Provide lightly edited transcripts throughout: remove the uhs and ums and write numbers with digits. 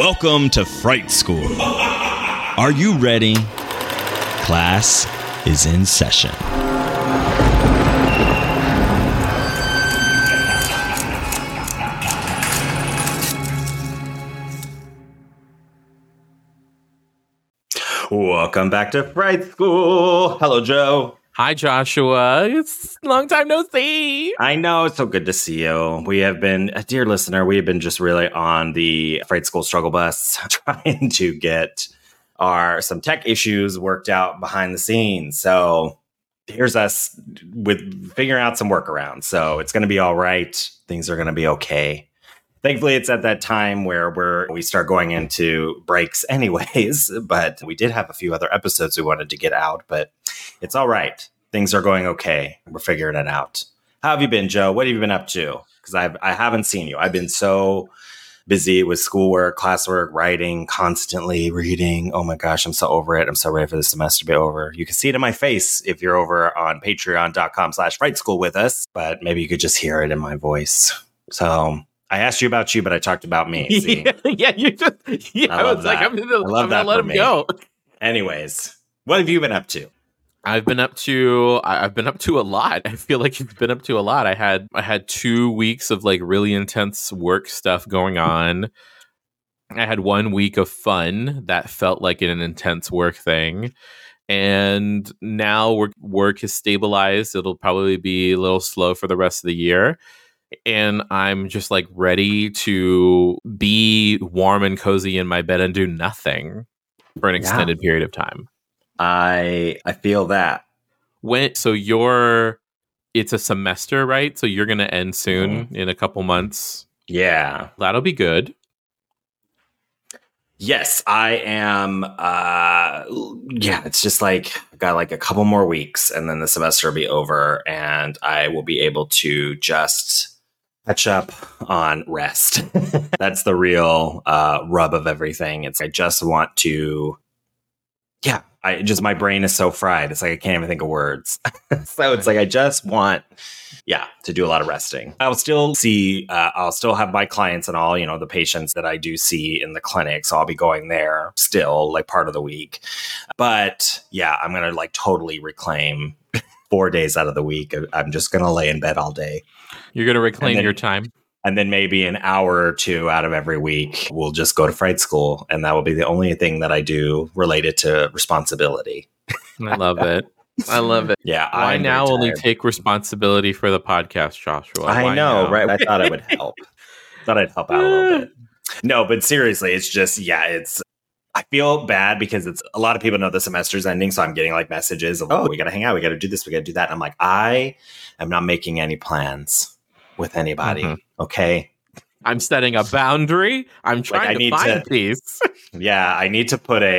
Welcome to Fright School. Are you ready? Class is in session. Welcome back to Fright School. Hello, Joe. Hi, Joshua. It's long time no see. I know. It's so good to see you. We have been, dear listener, we have been just really on the Fright School struggle bus trying to get some tech issues worked out behind the scenes. So here's us with figuring out some workarounds. So it's going to be all right. Things are going to be okay. Thankfully, it's at that time where we start going into breaks anyways, but we did have a few other episodes we wanted to get out, but it's all right. Things are going okay. We're figuring it out. How have you been, Joe? What have you been up to? Because I haven't seen you. I've been so busy with schoolwork, classwork, writing, constantly reading. Oh my gosh, I'm so over it. I'm so ready for the semester to be over. You can see it in my face if you're over on patreon.com/frightschool with us, but maybe you could just hear it in my voice. So I asked you about you, but I talked about me. See? I was like, I'm gonna let him go. Anyways, what have you been up to? I've been up to a lot. I feel like you've been up to a lot. I had 2 weeks of like really intense work stuff going on. I had 1 week of fun that felt like an intense work thing. And now work has stabilized. It'll probably be a little slow for the rest of the year. And I'm just like ready to be warm and cozy in my bed and do nothing for an extended period of time. I feel that. It's a semester, right? So you're going to end soon in a couple months. Yeah. That'll be good. Yes, I am. It's just like I've got like a couple more weeks and then the semester will be over and I will be able to just catch up on rest. That's the real rub of everything. I just want to, my brain is so fried. It's like I can't even think of words. So it's like I just want, to do a lot of resting. I'll still have my clients and all, the patients that I do see in the clinic. So I'll be going there still like part of the week. But I'm going to like totally reclaim 4 days out of the week. I'm just going to lay in bed all day. You're going to reclaim your time. And then maybe an hour or two out of every week, we'll just go to Fright School. And that will be the only thing that I do related to responsibility. I love it. I love it. Yeah. I now only take responsibility for the podcast, Joshua. I know, right? I thought it would help. Thought I'd help out a little bit. No, but seriously, it's just, I feel bad because it's a lot of people know the semester's ending. So I'm getting like messages of, we got to hang out. We got to do this. We got to do that. And I'm like, I am not making any plans with anybody. Mm-hmm. Okay. I'm setting a boundary. I'm trying to find peace. I need to put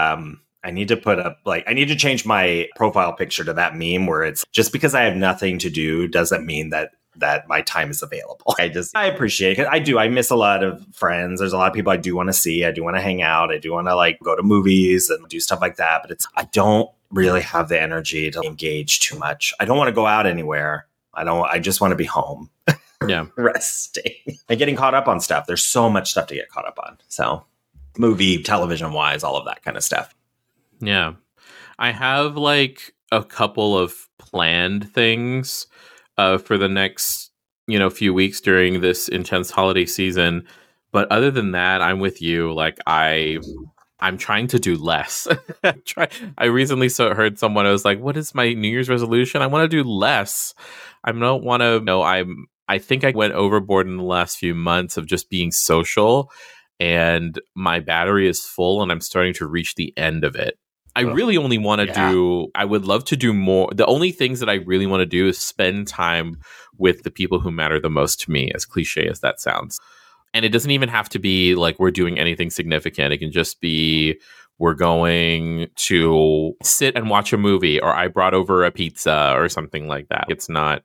I need to change my profile picture to that meme where it's just because I have nothing to do doesn't mean that my time is available. I appreciate it. I miss a lot of friends. There's a lot of people I do want to see. I do want to hang out. I do want to like go to movies and do stuff like that. But I don't really have the energy to engage too much. I don't want to go out anywhere. I just want to be home. Yeah. Resting and getting caught up on stuff. There's so much stuff to get caught up on. So movie, television wise, all of that kind of stuff. Yeah. I have like a couple of planned things for the next, few weeks during this intense holiday season. But other than that, I'm with you. Like I'm trying to do less. I recently heard someone, I was like, what is my New Year's resolution? I want to do less. I don't want to, I think I went overboard in the last few months of just being social and my battery is full and I'm starting to reach the end of it. I really only want to I would love to do more. The only things that I really want to do is spend time with the people who matter the most to me, as cliche as that sounds. And it doesn't even have to be like we're doing anything significant. It can just be we're going to sit and watch a movie or I brought over a pizza or something like that. It's not,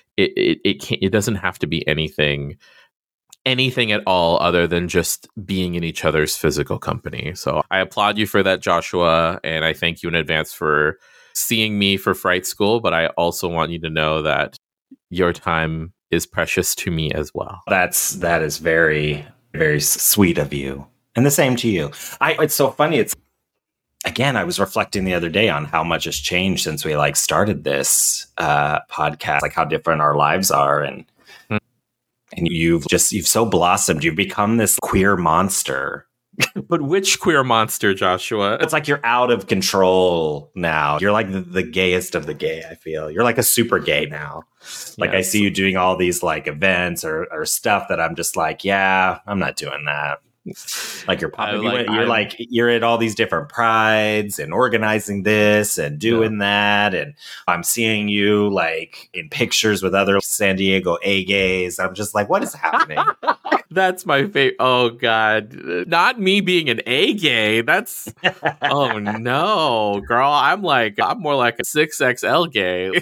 it doesn't have to be anything at all other than just being in each other's physical company. So I applaud you for that, Joshua. And I thank you in advance for seeing me for Fright School. But I also want you to know that your time is precious to me as well. That is very, very sweet of you. And the same to you. It's so funny. Again, I was reflecting the other day on how much has changed since we started this podcast, like how different our lives are. And you've so blossomed. You've become this queer monster. But which queer monster, Joshua? It's like you're out of control now. You're like the gayest of the gay, I feel. You're like a super gay now. Like, yes. I see you doing all these events or stuff that I'm just like, yeah, I'm not doing that. Like you're you're at all these different prides and organizing this and doing that, and I'm seeing you in pictures with other San Diego A gays. I'm just like, what is happening? That's my favorite. Oh God, not me being an A gay. That's oh no, girl. I'm more like a 6XL gay.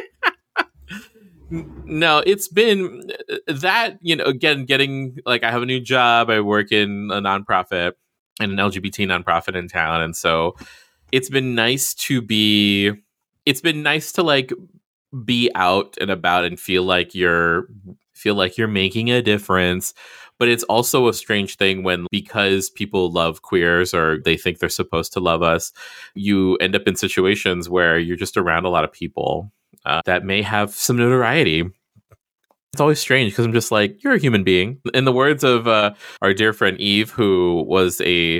No, it's been that, again, getting I have a new job. I work in a nonprofit and an LGBT nonprofit in town. And so it's been nice to be out and about and feel like you're making a difference. But it's also a strange thing because people love queers or they think they're supposed to love us, you end up in situations where you're just around a lot of people that may have some notoriety. It's always strange because I'm just like, you're a human being. In the words of our dear friend Eve, who was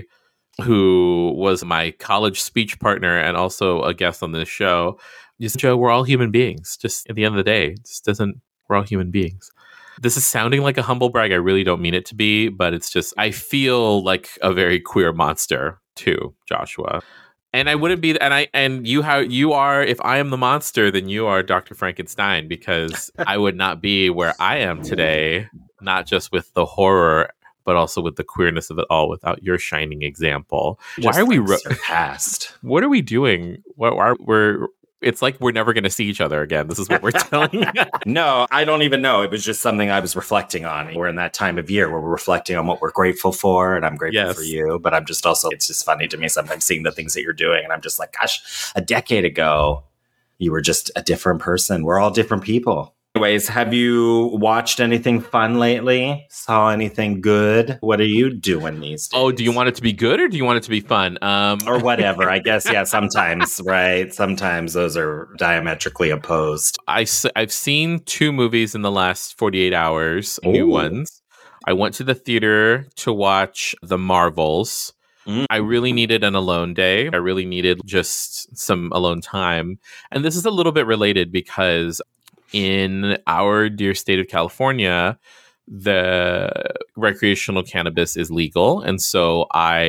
my college speech partner and also a guest on this show, just Joe, we're all human beings. Just at the end of the day, we're all human beings. This is sounding like a humble brag. I really don't mean it to be, but it's just, I feel like a very queer monster too, Joshua. And I wouldn't be, you are, if I am the monster, then you are Dr. Frankenstein, because I would not be where I am today, not just with the horror, but also with the queerness of it all without your shining example. Why are we surpassed? What are we doing? It's like we're never going to see each other again. This is what we're telling you. No, I don't even know. It was just something I was reflecting on. We're in that time of year where we're reflecting on what we're grateful for, and I'm grateful for you. But I'm just also, it's just funny to me sometimes seeing the things that you're doing, and I'm just like, gosh, a decade ago, you were just a different person. We're all different people. Anyways, have you watched anything fun lately? Saw anything good? What are you doing these days? Oh, do you want it to be good or do you want it to be fun? Or whatever. I guess, yeah, sometimes, right? Sometimes those are diametrically opposed. I've seen 2 movies in the last 48 hours, new ones. I went to the theater to watch The Marvels. I really needed an alone day. I really needed just some alone time. And this is a little bit related because in our dear state of California, the recreational cannabis is legal. And so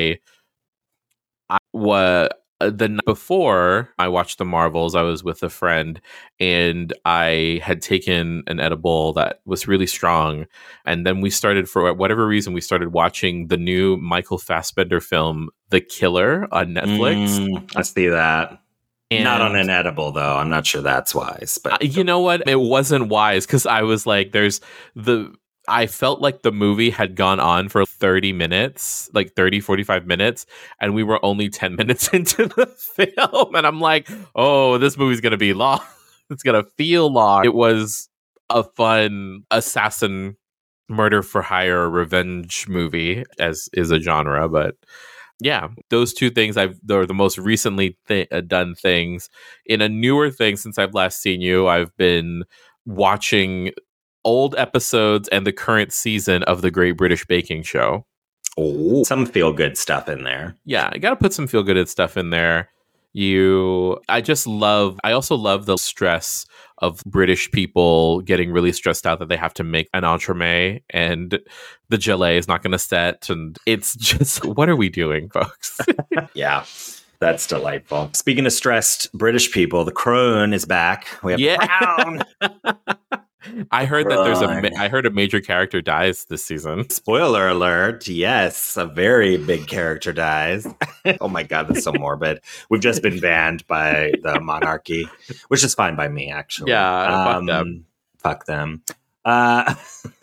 the night before I watched The Marvels, I was with a friend and I had taken an edible that was really strong. And then for whatever reason, we started watching the new Michael Fassbender film, The Killer, on Netflix. I see that. Not on an edible, though. I'm not sure that's wise. But you know what? It wasn't wise because I was like, I felt like the movie had gone on for 30 minutes, 45 minutes, and we were only 10 minutes into the film. And I'm like, oh, this movie's going to be long. It's going to feel long. It was a fun assassin murder for hire revenge movie, as is a genre, but yeah, those 2 things they're the most recently done things. In a newer thing since I've last seen you, I've been watching old episodes and the current season of the Great British Baking Show. Oh, some feel good stuff in there. Yeah, I got to put some feel good stuff in there. I also love the stress of British people getting really stressed out that they have to make an entremet and the gelée is not going to set. And it's just, what are we doing, folks? Yeah, that's delightful. Speaking of stressed British people, The Crown is back. We have The Crown. I heard that I heard a major character dies this season. Spoiler alert. Yes, a very big character dies. Oh my God, that's so morbid. We've just been banned by the monarchy, which is fine by me, actually. Yeah, fuck them. Fuck them. Uh,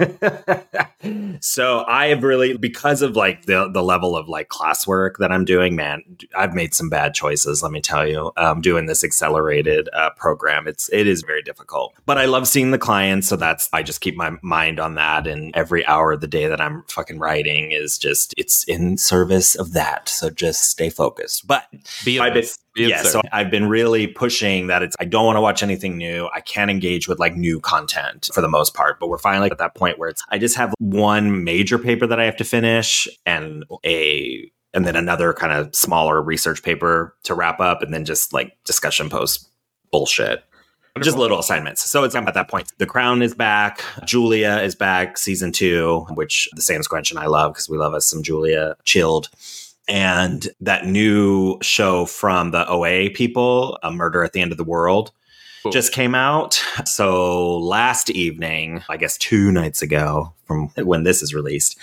so I have really, because of like the level of like classwork that I'm doing, man, I've made some bad choices. Let me tell you, doing this accelerated program, it is very difficult. But I love seeing the clients, so I just keep my mind on that. And every hour of the day that I'm fucking writing is just it's in service of that. So just stay focused. But so I've been really pushing that I don't want to watch anything new. I can't engage with like new content for the most part. But we're finally at that point where I just have one major paper that I have to finish and then another kind of smaller research paper to wrap up, and then just like discussion post bullshit. Just little assignments. So I'm at that point. The Crown is back. Julia is back, season 2, which the Sam Squench and I love because we love us some Julia Chilled. And that new show from the OA people, A Murder at the End of the World, just came out. So last evening, I guess 2 nights ago from when this is released,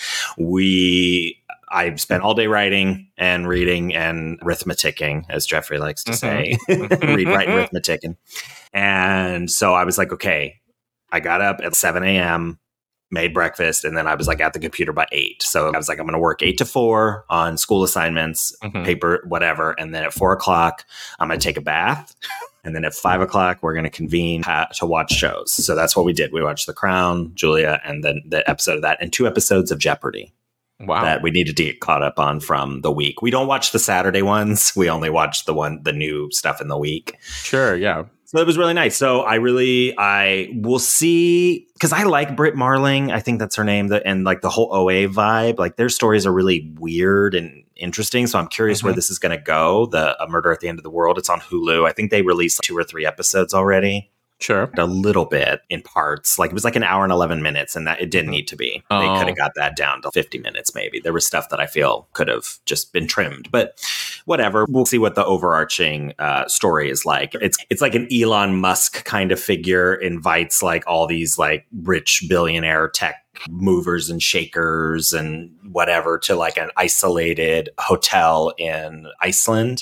I spent all day writing and reading and arithmeticking, as Jeffrey likes to say. Read, write, arithmeticking. And so I was like, okay, I got up at 7 a.m., made breakfast, and then I was like at the computer by 8. So I was like, I'm going to work 8 to 4 on school assignments, paper, whatever. And then at 4 o'clock, I'm going to take a bath. And then at 5 o'clock, we're going to convene to watch shows. So that's what we did. We watched The Crown, Julia, and then the episode of that, and 2 episodes of Jeopardy. Wow. That we needed to get caught up on from the week. We don't watch the Saturday ones. We only watch the new stuff in the week. Sure, yeah. So it was really nice. So I will see, because I like Britt Marling. I think that's her name. And like the whole OA vibe, like their stories are really weird and interesting. So I'm curious where this is going to go. A Murder at the End of the World. It's on Hulu. I think they released 2 or 3 episodes already. Sure. A little bit in parts. Like it was like an hour and 11 minutes, and that it didn't need to be. They could have got that down to 50 minutes maybe. There was stuff that I feel could have just been trimmed, but whatever. We'll see what the overarching story is like. It's like an Elon Musk kind of figure, invites like all these like rich billionaire tech movers and shakers and whatever to like an isolated hotel in Iceland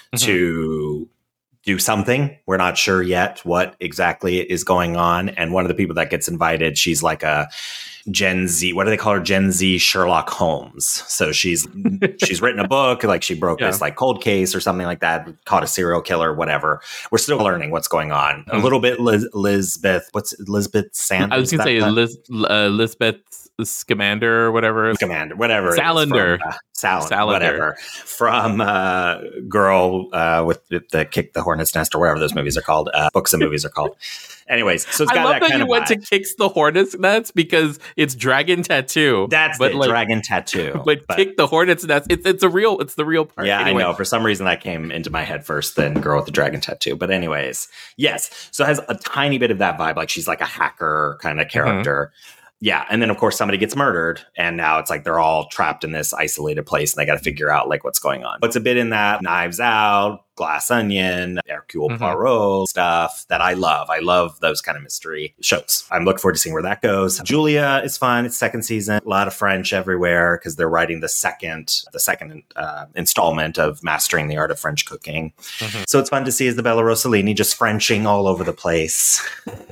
to do something. We're not sure yet what exactly is going on. And one of the people that gets invited, she's like a Gen Z, what do they call her? Gen Z Sherlock Holmes. So she's written a book, like she broke this like cold case or something like that, caught a serial killer, whatever. We're still learning what's going on. A little bit Lisbeth Sanders? I was going to say Lisbeth Scamander or whatever. Whatever. Salander. Salander. Whatever. From Girl with the Kick the Hornet's Nest or whatever those movies are called. Books and movies are called. Anyways, so it's got that kind of I love that you went to Kicks the Hornet's Nest because it's Dragon Tattoo. That's the Dragon Tattoo. But Kick the Hornet's Nest, it's the real part. Yeah, anyway. I know. For some reason that came into my head first, then Girl with the Dragon Tattoo. But anyways, yes. So it has a tiny bit of that vibe. Like she's like a hacker kind of character. Yeah. And then, of course, somebody gets murdered. And now it's like they're all trapped in this isolated place and they got to figure out like what's going on. What's a bit in that? Knives Out, Glass Onion, Hercule Poirot stuff that I love. I love those kind of mystery shows. I'm looking forward to seeing where that goes. Julia is fun. It's 2nd season. A lot of French everywhere because they're writing the second installment of Mastering the Art of French Cooking. So it's fun to see Isabella Rossellini just Frenching all over the place.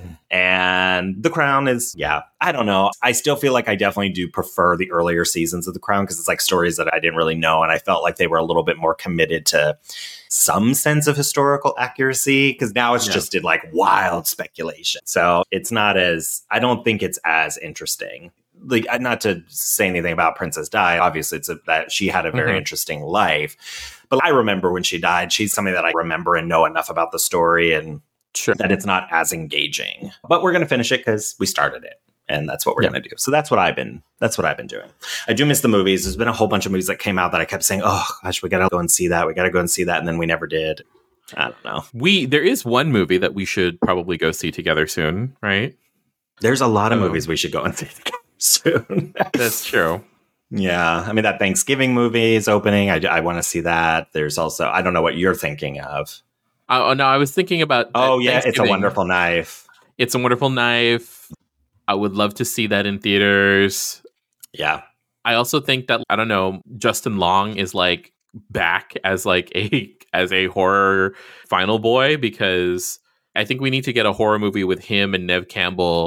And The Crown is, I don't know. I still feel like I definitely do prefer the earlier seasons of The Crown because it's like stories that I didn't really know. And I felt like they were a little bit more committed to some sense of historical accuracy because now it's just in like wild speculation. So it's not I don't think it's as interesting. Like, not to say anything about Princess Di, obviously that she had a very interesting life. But I remember when she died, she's somebody that I remember and know enough about the story and that it's not as engaging. But we're going to finish it because we started it. And that's what we're going to do. So that's what I've been doing. I do miss the movies. There's been a whole bunch of movies that came out that I kept saying, oh gosh, we got to go and see that. We got to go and see that. And then we never did. I don't know. There is one movie that we should probably go see together soon, right? There's a lot of movies we should go and see together soon. That's true. Yeah. I mean, that Thanksgiving movie is opening. I want to see that. There's also, I don't know what you're thinking of. Oh, no, I was thinking about... Oh, yeah, It's a Wonderful Knife. It's a Wonderful Knife. I would love to see that in theaters. Yeah. I also think that, I don't know, Justin Long is like back as like as a horror final boy because I think we need to get a horror movie with him and Neve Campbell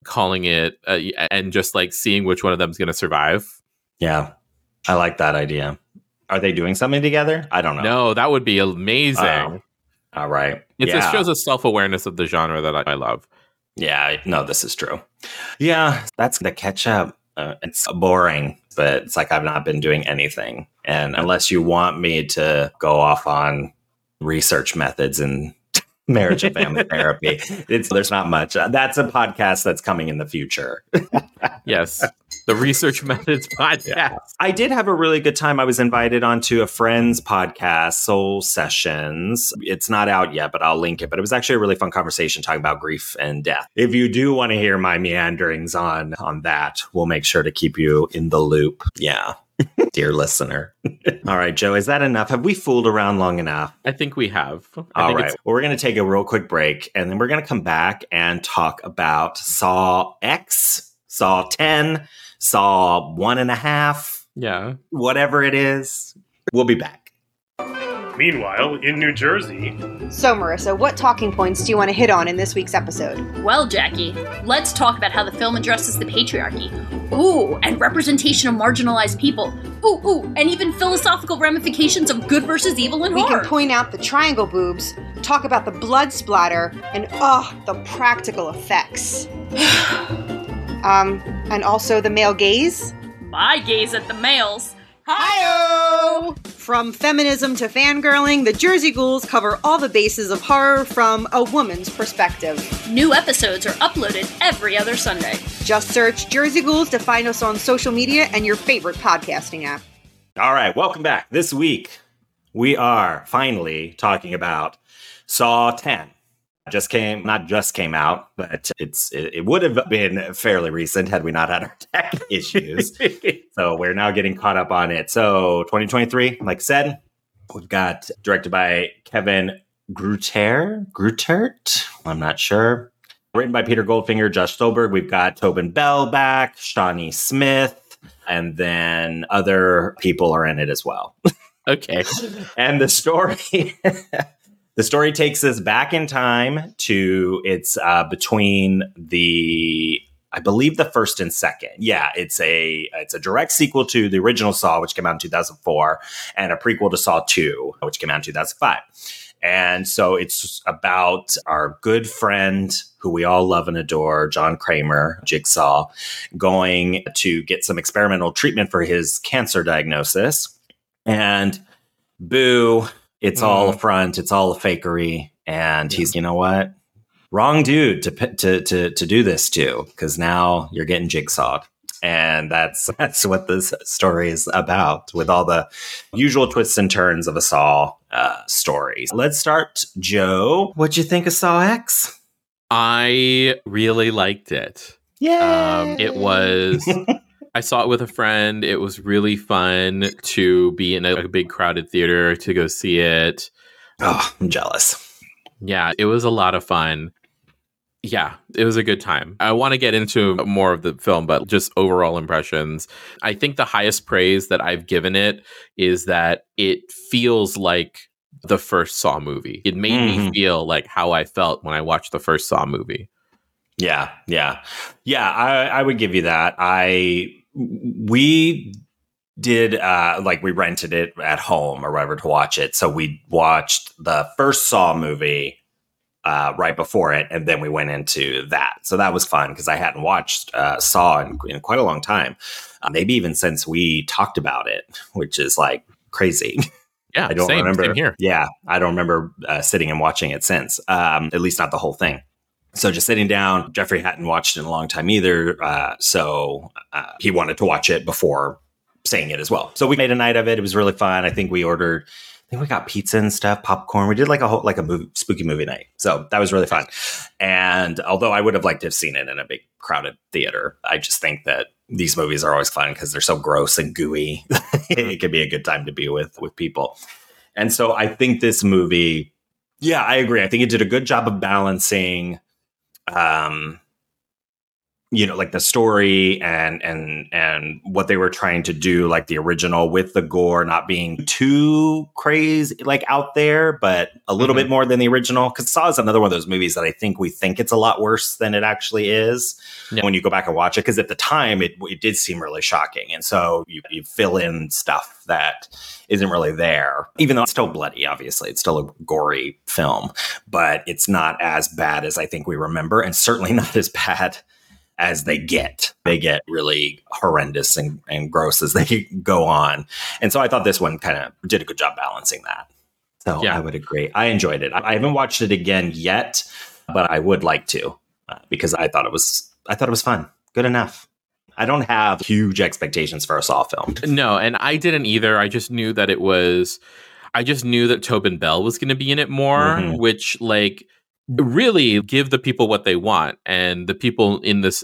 calling it and just like seeing which one of them is going to survive. Yeah, I like that idea. Are they doing something together? I don't know. No, that would be amazing. All right. It shows a self-awareness of the genre that I love. Yeah, no, this is true. Yeah, that's the catch up. It's boring, but it's like I've not been doing anything. And unless you want me to go off on research methods and marriage and family therapy, there's not much. That's a podcast that's coming in the future. Yes. The Research Methods podcast. Yeah. I did have a really good time. I was invited onto a friend's podcast, Soul Sessions. It's not out yet, but I'll link it. But it was actually a really fun conversation talking about grief and death. If you do want to hear my meanderings on that, we'll make sure to keep you in the loop. Yeah. Dear listener. All right, Joe, is that enough? Have we fooled around long enough? I think we have. All right. Well, we're going to take a real quick break, and then we're going to come back and talk about Saw X, Saw 10, Saw 1.5. Yeah. Whatever it is. We'll be back. Meanwhile, in New Jersey... So, Marissa, what talking points do you want to hit on in this week's episode? Well, Jackie, let's talk about how the film addresses the patriarchy. Ooh, and representation of marginalized people. Ooh, and even philosophical ramifications of good versus evil and horror. We can point out the triangle boobs, talk about the blood splatter, and, the practical effects. And also the male gaze? My gaze at the males. Hi-oh! From feminism to fangirling, the Jersey Ghouls cover all the bases of horror from a woman's perspective. New episodes are uploaded every other Sunday. Just search Jersey Ghouls to find us on social media and your favorite podcasting app. All right, welcome back. This week, we are finally talking about Saw 10. Not just came out, but it would have been fairly recent had we not had our tech issues. So we're now getting caught up on it. So 2023, like I said, we've got directed by Kevin Greutert. I'm not sure. Written by Peter Goldfinger, Josh Stolberg. We've got Tobin Bell back, Shawnee Smith, and then other people are in it as well. Okay. And the story... The story takes us back in time to between I believe the first and second. Yeah, it's a direct sequel to the original Saw, which came out in 2004, and a prequel to Saw 2, which came out in 2005. And so it's about our good friend who we all love and adore, John Kramer, Jigsaw, going to get some experimental treatment for his cancer diagnosis. And boo. It's all a front. It's all a fakery. And he's, you know what? Wrong dude to do this to, because now you're getting jigsawed. And that's what this story is about, with all the usual twists and turns of a Saw story. Let's start, Joe. What'd you think of Saw X? I really liked it. Yeah. It was... I saw it with a friend. It was really fun to be in a big crowded theater to go see it. Oh, I'm jealous. Yeah, it was a lot of fun. Yeah, it was a good time. I want to get into more of the film, but just overall impressions. I think the highest praise that I've given it is that it feels like the first Saw movie. It made me feel like how I felt when I watched the first Saw movie. Yeah. I would give you that. We did we rented it at home or whatever to watch it. So we watched the first Saw movie right before it, and then we went into that. So that was fun because I hadn't watched Saw in quite a long time, maybe even since we talked about it, which is like crazy. Yeah, I don't remember. Same here. Yeah, I don't remember sitting and watching it since, at least not the whole thing. So just sitting down, Jeffrey hadn't watched it in a long time either. So he wanted to watch it before saying it as well. So we made a night of it. It was really fun. I think we got pizza and stuff, popcorn. We did like a movie, spooky movie night. So that was really fun. And although I would have liked to have seen it in a big crowded theater, I just think that these movies are always fun because they're so gross and gooey. It could be a good time to be with people. And so I think this movie, yeah, I agree. I think it did a good job of balancing like the story and what they were trying to do, like the original, with the gore not being too crazy, like out there, but a little bit more than the original. Because Saw is another one of those movies that I think we think it's a lot worse than it actually is when you go back and watch it. Because at the time, it did seem really shocking. And so you fill in stuff that isn't really there, even though it's still bloody, obviously. It's still a gory film, but it's not as bad as I think we remember, and certainly not as bad as they get. They get really horrendous and gross as they go on. And so I thought this one kind of did a good job balancing that. So I would agree. I enjoyed it. I haven't watched it again yet, but I would like to because I thought it was fun. Good enough. I don't have huge expectations for a Saw film. No, and I didn't either. I just knew that Tobin Bell was going to be in it more, which really give the people what they want. And the people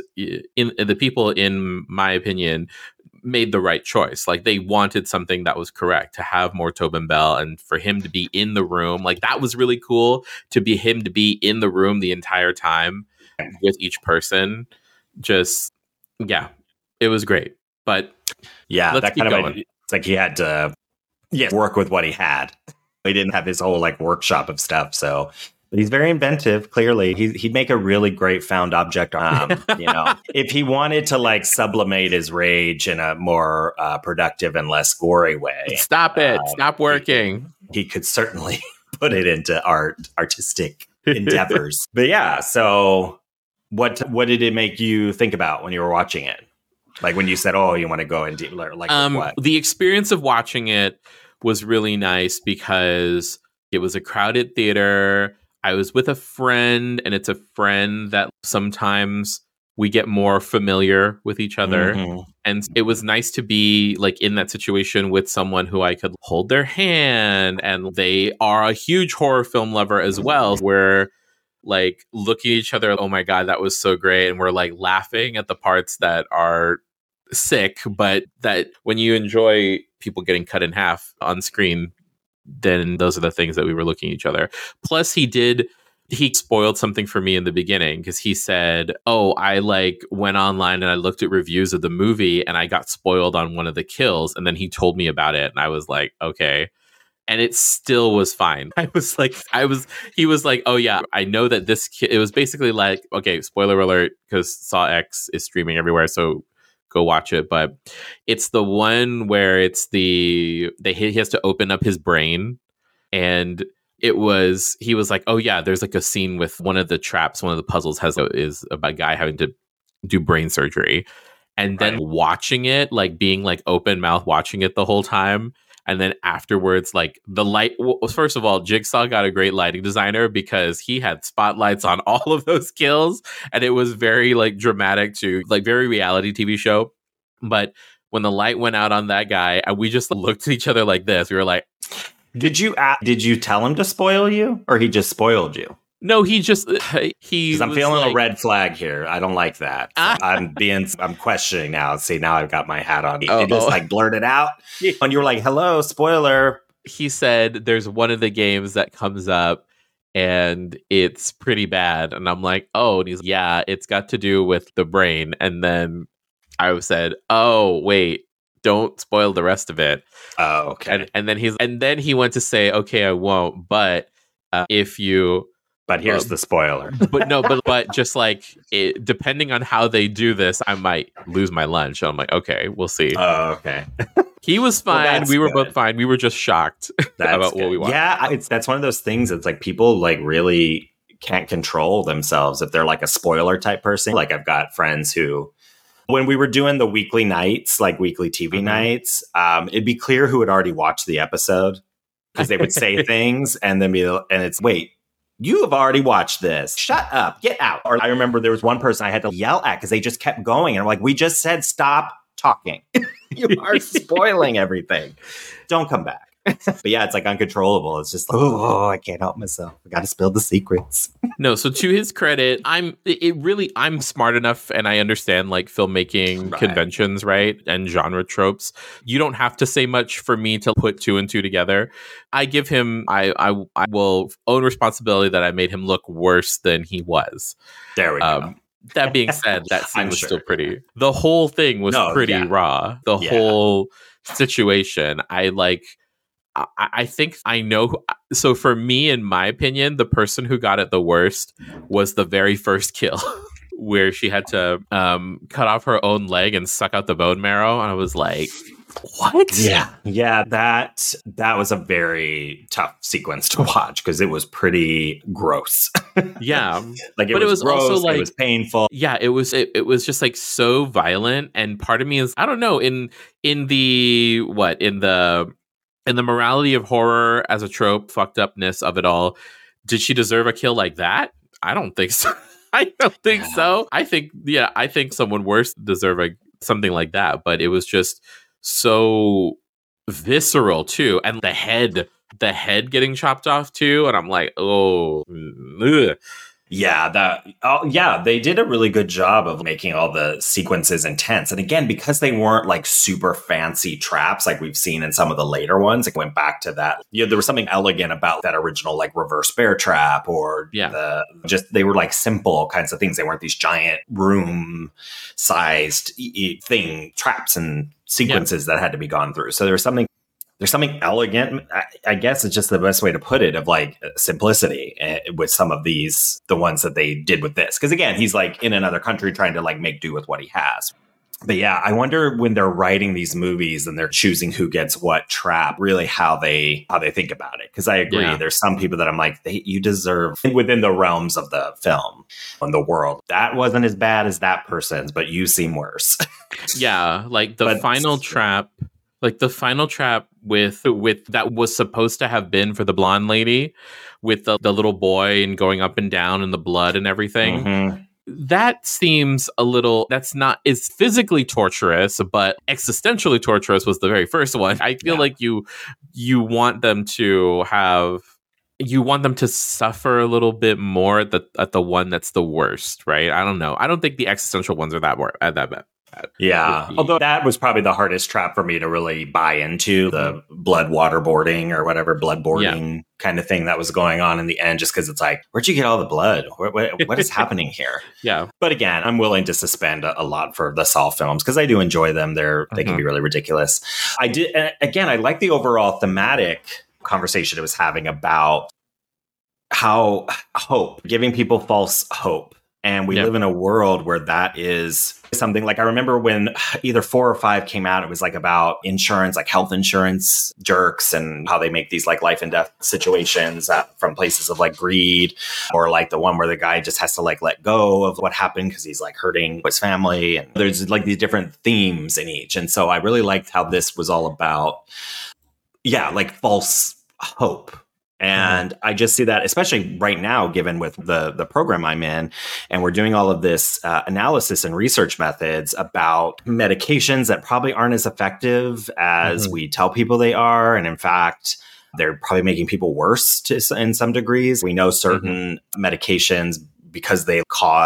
in my opinion made the right choice. Like, they wanted something that was correct, to have more Tobin Bell and for him to be in the room. Like, that was really cool, to be in the room the entire time with each person. Just, yeah, it was great. But yeah, let's that keep kind going. of, it's like he had to work with what he had. He didn't have his whole workshop of stuff. So, but he's very inventive. Clearly, he'd make a really great found object. If he wanted to sublimate his rage in a more productive and less gory way. Stop it! Stop working. He could certainly put it into artistic endeavors. But yeah, so what did it make you think about when you were watching it? Like when you said, "Oh, you want to go and what?" The experience of watching it was really nice because it was a crowded theater. I was with a friend, and it's a friend that sometimes we get more familiar with each other. And it was nice to be in that situation with someone who I could hold their hand, and they are a huge horror film lover as well. We're looking at each other, oh my God, that was so great. And we're laughing at the parts that are sick, but that when you enjoy people getting cut in half on screen, then those are the things that we were looking at each other. Plus, he spoiled something for me in the beginning, because he said, "Oh, I went online and I looked at reviews of the movie and I got spoiled on one of the kills." And then he told me about it, and I was like, "Okay." And it still was fine. He was like, "Oh yeah, I know that this." It was basically okay, spoiler alert, because Saw X is streaming everywhere, so go watch it. But it's the one where he has to open up his brain, and he was like, "Oh yeah, there's a scene with one of the traps, one of the puzzles is about a guy having to do brain surgery," and then watching it, being open mouth watching it the whole time. And then afterwards, the light, first of all, Jigsaw got a great lighting designer, because he had spotlights on all of those kills. And it was very dramatic to very reality TV show. But when the light went out on that guy, we just looked at each other like this. We were like, did you tell him to spoil you, or he just spoiled you? No, because I'm feeling a red flag here. I don't like that. So I'm questioning now. See, now I've got my hat on. He just blurted out, and you were like, "Hello, spoiler." He said, "There's one of the games that comes up, and it's pretty bad." And I'm like, "Oh," and he's like, "Yeah, it's got to do with the brain." And then I said, "Oh, wait, don't spoil the rest of it." Oh, okay. And then he went to say, "Okay, I won't, but if you." But here's the spoiler. But just depending on how they do this, I might lose my lunch. So I'm like, okay, we'll see. Oh, okay. He was fine. Well, we were both fine. We were just shocked about what we watched. Yeah, that's one of those things. It's people really can't control themselves if they're a spoiler type person. I've got friends who, when we were doing the weekly nights, weekly TV nights, it'd be clear who had already watched the episode, because they would say things and then wait. You have already watched this. Shut up. Get out. Or I remember there was one person I had to yell at because they just kept going. And I'm like, we just said stop talking. You are spoiling everything. Don't come back. But yeah, it's uncontrollable. It's just oh, I can't help myself. I got to spill the secrets. No, so to his credit, I'm smart enough, and I understand filmmaking conventions, right? And genre tropes. You don't have to say much for me to put two and two together. I give him, I will own responsibility that I made him look worse than he was. There we go. That being said, that scene I'm was sure. still pretty. The whole thing was pretty raw. The whole situation. I think I know. So for me, in my opinion, the person who got it the worst was the very first kill, where she had to cut off her own leg and suck out the bone marrow. And I was like, what? Yeah, that was a very tough sequence to watch because it was pretty gross. Yeah, like it but was gross, also like it was painful. Yeah, it was just like so violent, and part of me is, I don't know, in the morality of horror as a trope, fucked upness of it all, did she deserve a kill like that? I don't think so. I don't think so. I think someone worse deserve something like that, but it was just so visceral too, and the head getting chopped off too, and I'm like, oh, ugh. They did a really good job of making all the sequences intense. And again, because they weren't like super fancy traps like we've seen in some of the later ones, it went back to that. There was something elegant about that original like reverse bear trap, or they were like simple kinds of things. They weren't these giant room sized traps and sequences that had to be gone through. So there's something elegant, I guess it's just the best way to put it, of like simplicity with some of the ones that they did with this. Because again, he's like in another country trying to like make do with what he has. But yeah, I wonder when they're writing these movies and they're choosing who gets what trap, really how they think about it. Because I agree, there's some people that I'm like, you deserve, within the realms of the film and the world, that wasn't as bad as that person's, but you seem worse. Yeah, like the final trap. Like the final trap with that was supposed to have been for the blonde lady with the little boy and going up and down and the blood and everything. Mm-hmm. That seems a little, it's physically torturous, but existentially torturous was the very first one. I feel like you want them to suffer a little bit more at the one that's the worst, right? I don't know. I don't think the existential ones are that bad. Yeah, although that was probably the hardest trap for me to really buy into, the blood waterboarding or whatever bloodboarding kind of thing that was going on in the end, just because it's like, where'd you get all the blood? What is happening here? Yeah. But again, I'm willing to suspend a lot for the Saw films because I do enjoy them. They can be really ridiculous. I like the overall thematic conversation it was having about how giving people false hope. And we live in a world where that is something like, I remember when either 4 or 5 came out, it was like about insurance, like health insurance jerks, and how they make these like life and death situations from places of like greed, or like the one where the guy just has to like let go of what happened because he's like hurting his family. And there's like these different themes in each. And so I really liked how this was all about, like false hope. And I just see that, especially right now, given with the program I'm in, and we're doing all of this analysis and research methods about medications that probably aren't as effective as we tell people they are. And in fact, they're probably making people worse in some degrees. We know certain medications, because they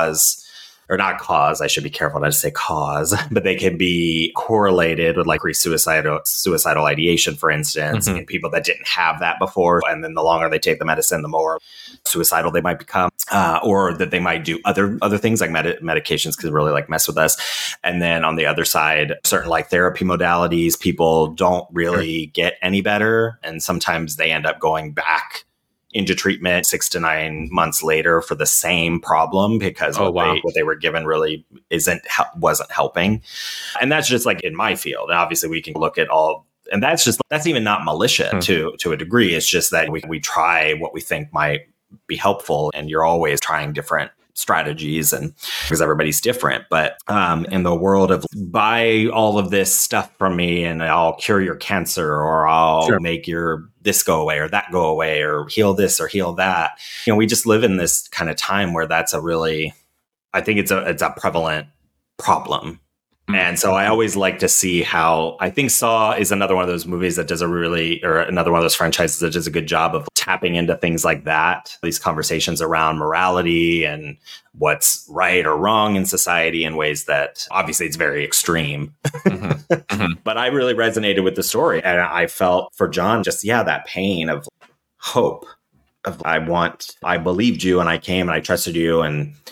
I should be careful not to say cause, but they can be correlated with like suicidal ideation, for instance, in people that didn't have that before. And then the longer they take the medicine, the more suicidal they might become, or that they might do other things like medications could really like mess with us. And then on the other side, certain like therapy modalities, people don't really get any better. And sometimes they end up going back into treatment 6 to 9 months later for the same problem because what they were given really wasn't helping. And that's just like in my field. And obviously we can look at all, and that's even not militia to a degree. It's just that we try what we think might be helpful, and you're always trying different strategies, and because everybody's different. But in the world of buy all of this stuff from me and I'll cure your cancer, or I'll make your this go away or that go away, or heal this or heal that. We just live in this kind of time where that's I think it's a prevalent problem. And so I always like to see how, I think Saw is another one of those movies that another one of those franchises that does a good job of tapping into things like that, these conversations around morality and what's right or wrong in society in ways that obviously it's very extreme. But I really resonated with the story. And I felt for John, just, that pain of hope, of I believed you and I came and I trusted you, and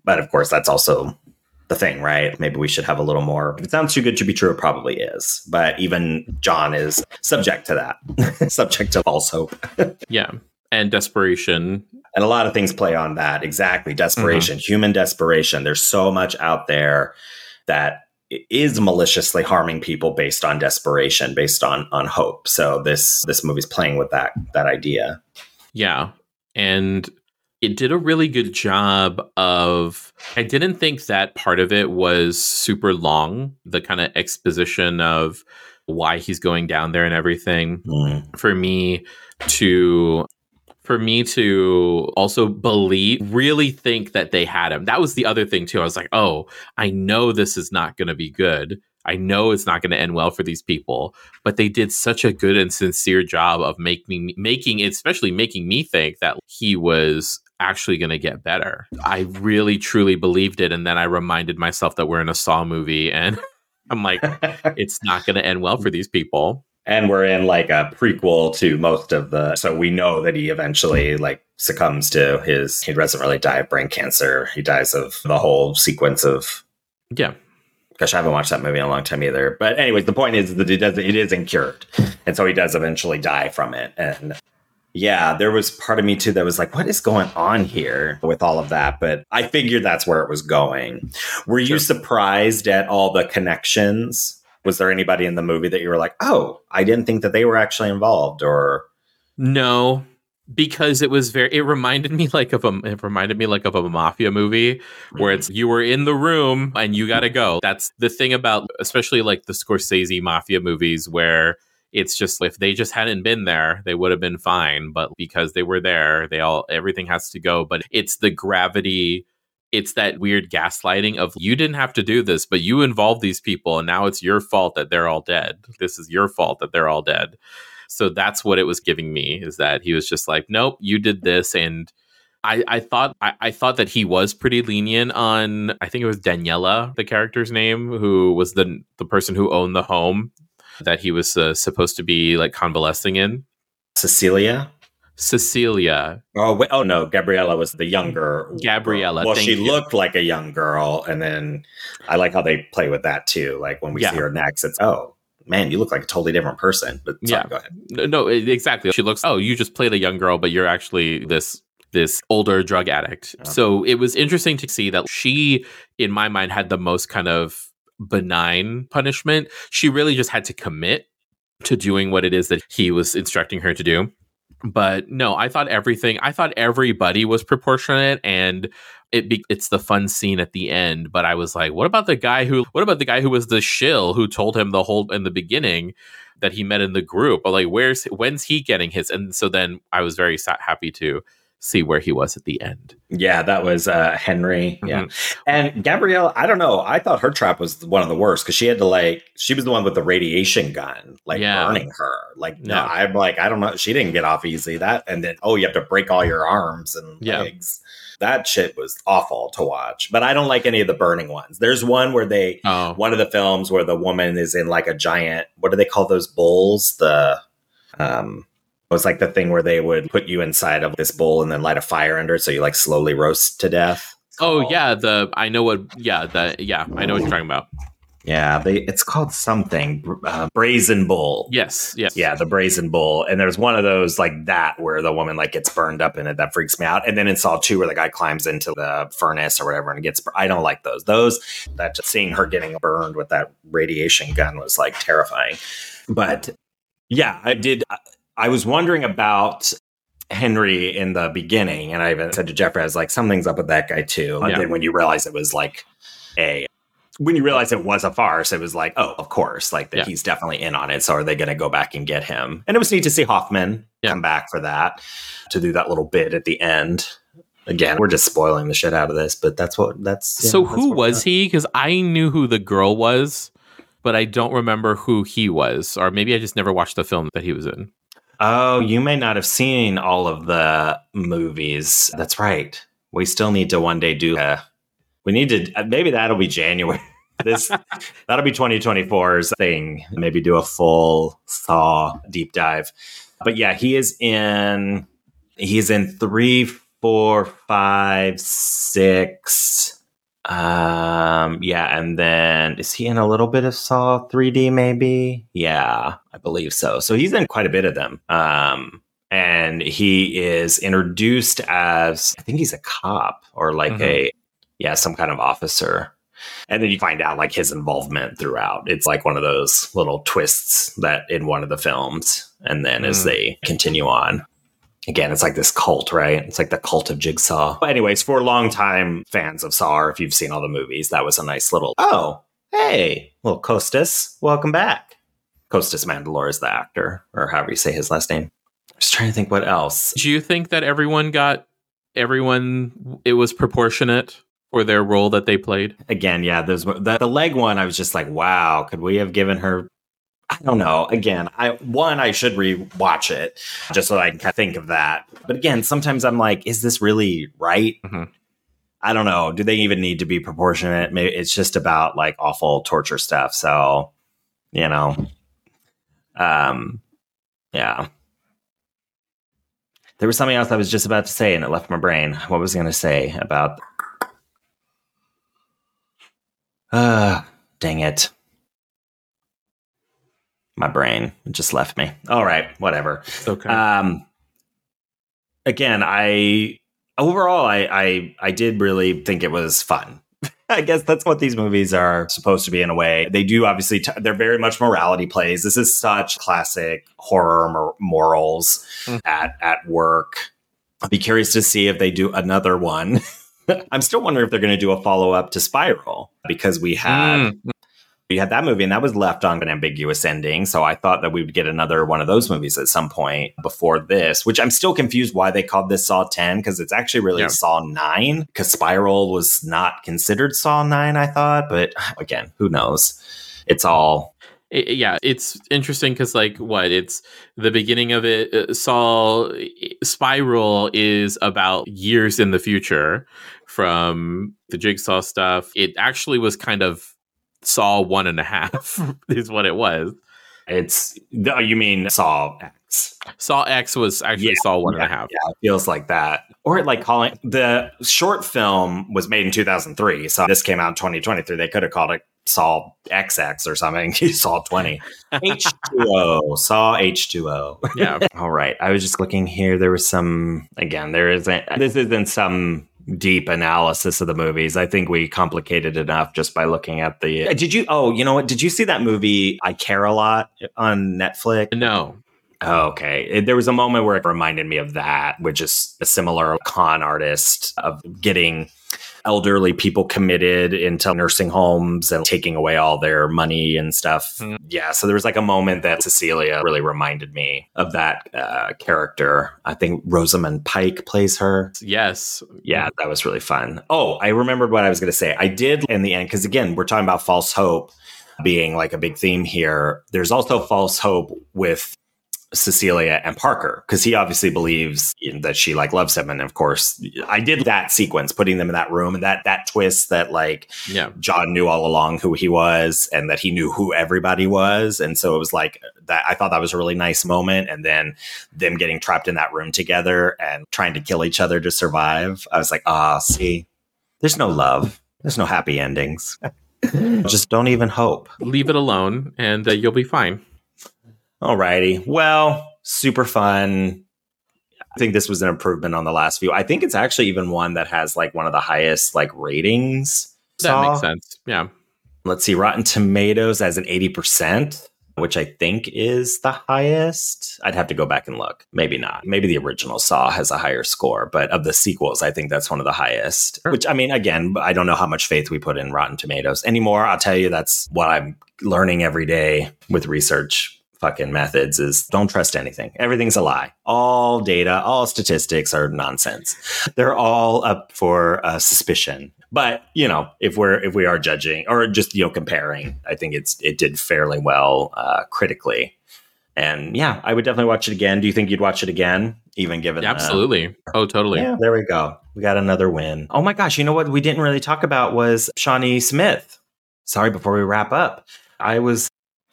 But of course, that's also the thing, right? Maybe we should have a little more. If it sounds too good to be true, it probably is. But even John is subject to that, subject to false hope. Yeah. And desperation. And a lot of things play on that. Exactly. Desperation, human desperation. There's so much out there that is maliciously harming people based on desperation, based on hope. So this movie's playing with that idea. Yeah. And it did a really good job of, I didn't think that part of it was super long, the kind of exposition of why he's going down there and everything. For me to also really think that they had him. That was the other thing too. I was like, oh, I know this is not going to be good. I know it's not going to end well for these people, but they did such a good and sincere job of making me think that he was actually going to get better. I really truly believed it. And then I reminded myself that we're in a Saw movie and I'm like, it's not going to end well for these people. And we're in like a prequel to most of so we know that he eventually like succumbs to he doesn't really die of brain cancer. He dies of the whole sequence of, yeah. Gosh, I haven't watched that movie in a long time either. But anyways, the point is that it isn't cured. And so he does eventually die from it. And yeah, there was part of me too that was like, what is going on here with all of that? But I figured that's where it was going. Were you surprised at all the connections? Was there anybody in the movie that you were like, oh, I didn't think that they were actually involved? Or no, because it reminded me like of a mafia movie where it's you were in the room and you got to go. That's the thing about especially like the Scorsese mafia movies where it's just if they just hadn't been there, they would have been fine. But because they were there, everything has to go. But it's the gravity. It's that weird gaslighting of you didn't have to do this, but you involved these people. And now it's your fault that they're all dead. This is your fault that they're all dead. So that's what it was giving me is that he was just like, nope, you did this. And I thought that he was pretty lenient on, I think it was Daniela, the character's name, who was the person who owned the home that he was supposed to be like convalescing in. Cecilia. Oh no, Gabriella was the younger Gabriella. Well, she looked like a young girl, and then I like how they play with that too. Like when we see her next, it's man, you look like a totally different person. But sorry, go ahead. No, exactly. She looks. Oh, you just played a young girl, but you're actually this older drug addict. So it was interesting to see that she, in my mind, had the most kind of benign punishment. She really just had to commit to doing what it is that he was instructing her to do. But no, I thought everybody was proportionate, and it's the fun scene at the end. But I was like, what about the guy who was the shill who told him the whole in the beginning that he met in the group? But like, when's he getting his? And so then I was very happy to see where he was at the end. Yeah, that was Henry. Yeah. And Gabrielle, I don't know. I thought her trap was one of the worst because she had to she was the one with the radiation gun, burning her. I'm like, I don't know. She didn't get off easy. And then, you have to break all your arms and legs. That shit was awful to watch. But I don't like any of the burning ones. There's one where one of the films where the woman is in like a giant, what do they call those bowls? It was like the thing where they would put you inside of this bowl and then light a fire under it so you like slowly roast to death. I know what you're talking about. Yeah, it's called something, Brazen Bull. Yes. Yeah, the Brazen Bull. And there's one of those like that where the woman like gets burned up in it. That freaks me out. And then in Saw 2 where the guy climbs into the furnace or whatever and gets, I don't like those. That just seeing her getting burned with that radiation gun was like terrifying. But yeah, I was wondering about Henry in the beginning, and I even said to Jeffrey, I was like, something's up with that guy too. And then when you realize it was when you realize it was a farce, it was like, oh, of course, he's definitely in on it. So are they going to go back and get him? And it was neat to see Hoffman come back for that, to do that little bit at the end. Again, we're just spoiling the shit out of this, but who was he? Because I knew who the girl was, but I don't remember who he was. Or maybe I just never watched the film that he was in. Oh, you may not have seen all of the movies. That's right. We still need to one day maybe that'll be January. That'll be 2024's thing. Maybe do a full Saw deep dive. But yeah, he's in 3, 4, 5, 6, Yeah, and then is he in a little bit of Saw 3D maybe? Yeah, I believe so. So he's in quite a bit of them. And he is introduced as, I think he's a cop or like some kind of officer. And then you find out like his involvement throughout. It's like one of those little twists that in one of the films. And then as they continue on, again, it's like this cult, right? It's like the cult of Jigsaw. But anyways, for longtime fans of Saw, or if you've seen all the movies, that was a nice little, oh, hey, little Costas, welcome back. Costas Mandylor is the actor, or however you say his last name. I'm just trying to think what else. Do you think that it was proportionate for their role that they played? Again, yeah, the leg one, I was just like, wow, could we have given her, I don't know. Again, I should rewatch it just so I can think of that. But again, sometimes I'm like, is this really right? I don't know. Do they even need to be proportionate? Maybe it's just about like awful torture stuff. So, yeah. There was something else I was just about to say and it left my brain. What was I going to say about? Dang it. My brain just left me. All right, whatever. It's okay. Again, I did really think it was fun. I guess that's what these movies are supposed to be in a way. They do obviously, they're very much morality plays. This is such classic horror morals at work. I'll be curious to see if they do another one. I'm still wondering if they're going to do a follow-up to Spiral, because we had that movie and that was left on an ambiguous ending. So I thought that we would get another one of those movies at some point before this, which I'm still confused why they called this Saw 10, because it's actually really Saw 9, because Spiral was not considered Saw 9, I thought. But again, who knows? It's all... it's interesting because it's the beginning of it. Spiral is about years in the future from the Jigsaw stuff. It actually was kind of Saw 1.5 is what it was. You mean Saw X? Saw X was actually Saw 1.5. Yeah, it feels like that. Or like calling the short film was made in 2003, so this came out in 2023. They could have called it Saw XX or something. Saw 20. H2O. Saw H2O. Yeah. All right. I was just looking here. There was some, again, this isn't some deep analysis of the movies. I think we complicated enough just by looking at the, you know what? Did you see that movie, I Care a Lot, on Netflix? No. Oh, okay. There was a moment where it reminded me of that, which is a similar con artist of getting elderly people committed into nursing homes and taking away all their money and stuff. Yeah. So there was like a moment that Cecilia really reminded me of that character. I think Rosamund Pike plays her. Yes. Yeah, that was really fun. Oh, I remembered what I was going to say. I did in the end, because again, we're talking about false hope being like a big theme here. There's also false hope with Cecilia and Parker, because he obviously believes that she like loves him. And of course, I did that sequence, putting them in that room, and that twist that John knew all along who he was and that he knew who everybody was. And so it was like that. I thought that was a really nice moment. And then them getting trapped in that room together and trying to kill each other to survive. I was like, see, there's no love. There's no happy endings. Just don't even hope. Leave it alone and you'll be fine. Alrighty. Well, super fun. I think this was an improvement on the last few. I think it's actually even one that has like one of the highest like ratings. That makes sense. Yeah. Let's see. Rotten Tomatoes as an 80%, which I think is the highest. I'd have to go back and look. Maybe not. Maybe the original Saw has a higher score, but of the sequels, I think that's one of the highest. Sure. Which, I mean, again, I don't know how much faith we put in Rotten Tomatoes anymore. I'll tell you, that's what I'm learning every day with research fucking methods is don't trust anything. Everything's a lie. All data, all statistics are nonsense. They're all up for suspicion. But, if we are judging or just, comparing, I think it did fairly well critically. And yeah, I would definitely watch it again. Do you think you'd watch it again? Even given absolutely. Oh, totally. Yeah, there we go. We got another win. Oh my gosh. You know what we didn't really talk about was Shawnee Smith. Sorry, before we wrap up. I was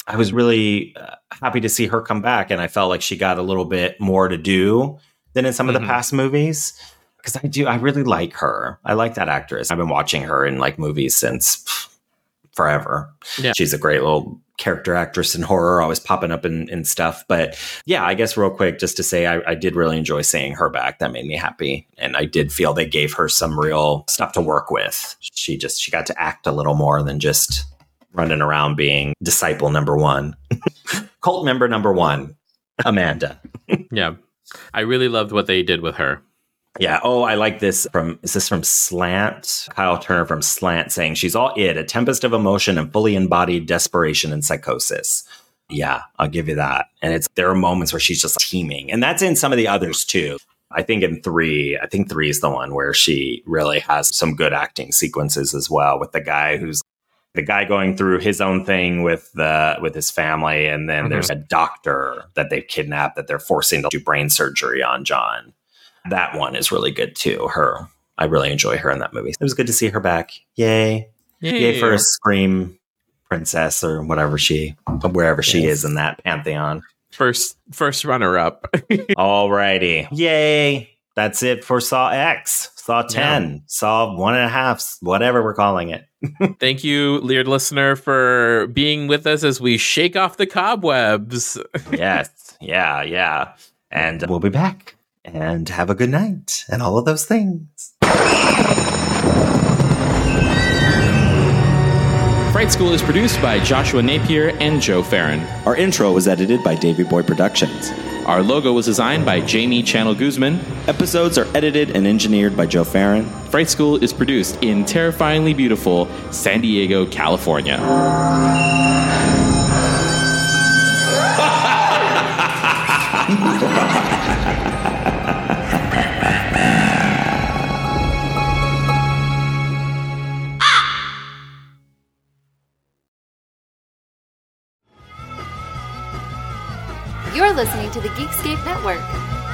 really happy to see her come back, and I felt like she got a little bit more to do than in some of the past movies. because I really like her. I like that actress. I've been watching her in like movies since forever. Yeah. She's a great little character actress in horror, always popping up in stuff. But yeah, I guess real quick, just to say, I did really enjoy seeing her back. That made me happy. And I did feel they gave her some real stuff to work with. She got to act a little more than just running around being disciple number one. Cult member number one, Amanda. Yeah. I really loved what they did with her. Yeah. Oh, I like this is this from Slant? Kyle Turner from Slant saying she's all it, a tempest of emotion and fully embodied desperation and psychosis. Yeah, I'll give you that. And there are moments where she's just teeming. And that's in some of the others too. I think 3 is the one where she really has some good acting sequences as well, with the guy going through his own thing with his family. And then there's a doctor that they've kidnapped that they're forcing to do brain surgery on John. That one is really good too. I really enjoy her in that movie. It was good to see her back. Yay. Yay for a Scream princess or wherever wherever she is in that pantheon. First runner up. Alrighty. Yay. That's it for Saw X, Saw 10, Saw 1.5, whatever we're calling it. Thank you, Leered listener, for being with us as we shake off the cobwebs. Yes. Yeah. And we'll be back. And have a good night and all of those things. Fright School is produced by Joshua Napier and Joe Farron. Our intro was edited by Davey Boy Productions. Our logo was designed by Jamie Channel Guzman. Episodes are edited and engineered by Joe Farron. Fright School is produced in terrifyingly beautiful San Diego, California. You're listening to the Geekscape Network.